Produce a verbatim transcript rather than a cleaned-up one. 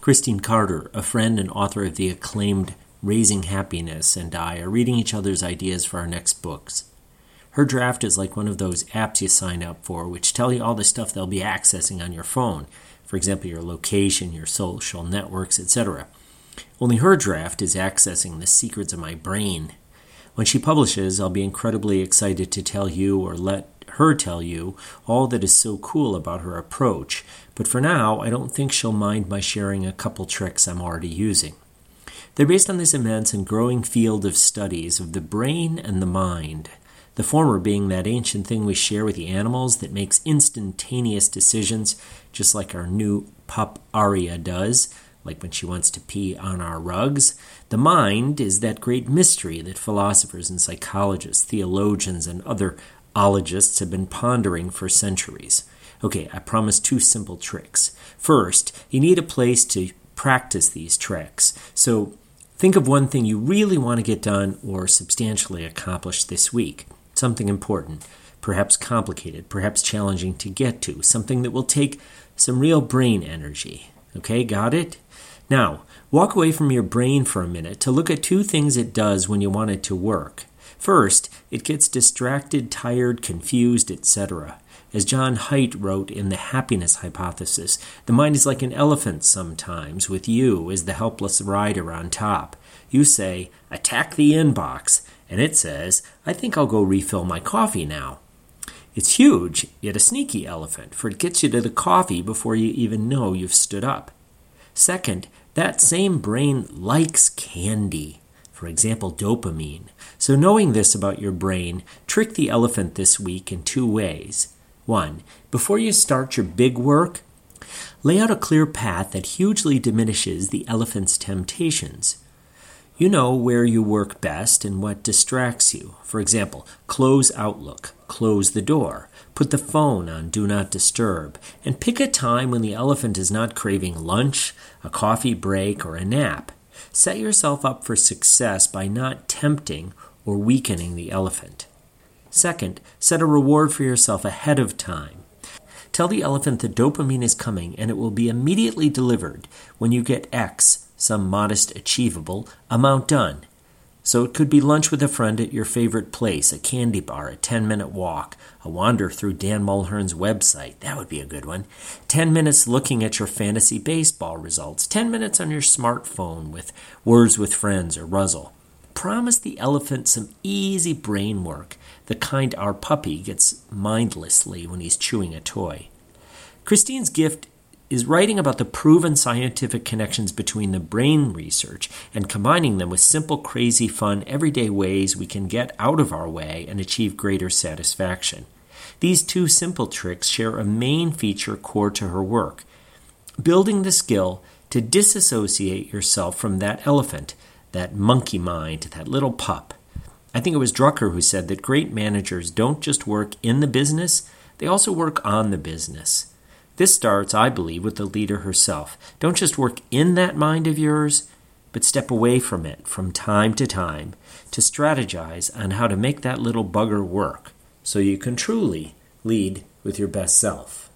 Christine Carter, a friend and author of the acclaimed Raising Happiness, and I are reading each other's ideas for our next books. Her draft is like one of those apps you sign up for, which tell you all the stuff they'll be accessing on your phone. For example, your location, your social networks, et cetera. Only her draft is accessing the secrets of my brain. When she publishes, I'll be incredibly excited to tell you or let her tell you all that is so cool about her approach. But for now, I don't think she'll mind my sharing a couple tricks I'm already using. They're based on this immense and growing field of studies of the brain and the mind. The former being that ancient thing we share with the animals that makes instantaneous decisions, just like our new pup Aria does, like when she wants to pee on our rugs. The mind is that great mystery that philosophers and psychologists, theologians, and other ologists have been pondering for centuries. Okay, I promise two simple tricks. First, you need a place to practice these tricks. So think of one thing you really want to get done or substantially accomplish this week. Something important, perhaps complicated, perhaps challenging to get to, something that will take some real brain energy. Okay, got it? Now, walk away from your brain for a minute to look at two things it does when you want it to work. First, it gets distracted, tired, confused, et cetera. As John Haidt wrote in The Happiness Hypothesis, the mind is like an elephant sometimes, with you as the helpless rider on top. You say, attack the inbox, and it says, I think I'll go refill my coffee now. It's huge, yet a sneaky elephant, for it gets you to the coffee before you even know you've stood up. Second, that same brain likes candy, for example, dopamine. So knowing this about your brain, trick the elephant this week in two ways. One, before you start your big work, lay out a clear path that hugely diminishes the elephant's temptations. You know where you work best and what distracts you. For example, close Outlook, close the door, put the phone on Do Not Disturb, and pick a time when the elephant is not craving lunch, a coffee break, or a nap. Set yourself up for success by not tempting or weakening the elephant. Second, set a reward for yourself ahead of time. Tell the elephant the dopamine is coming and it will be immediately delivered when you get X, some modest, achievable amount done. So it could be lunch with a friend at your favorite place, a candy bar, a ten-minute walk, a wander through Dan Mulhern's website. That would be a good one. ten minutes looking at your fantasy baseball results. ten minutes on your smartphone with Words with Friends or Ruzzle. Promise the elephant some easy brain work, the kind our puppy gets mindlessly when he's chewing a toy. Christine's gift is writing about the proven scientific connections between the brain research and combining them with simple, crazy, fun, everyday ways we can get out of our way and achieve greater satisfaction. These two simple tricks share a main feature core to her work: building the skill to disassociate yourself from that elephant, that monkey mind, that little pup. I think it was Drucker who said that great managers don't just work in the business, they also work on the business. This starts, I believe, with the leader herself. Don't just work in that mind of yours, but step away from it from time to time to strategize on how to make that little bugger work so you can truly lead with your best self.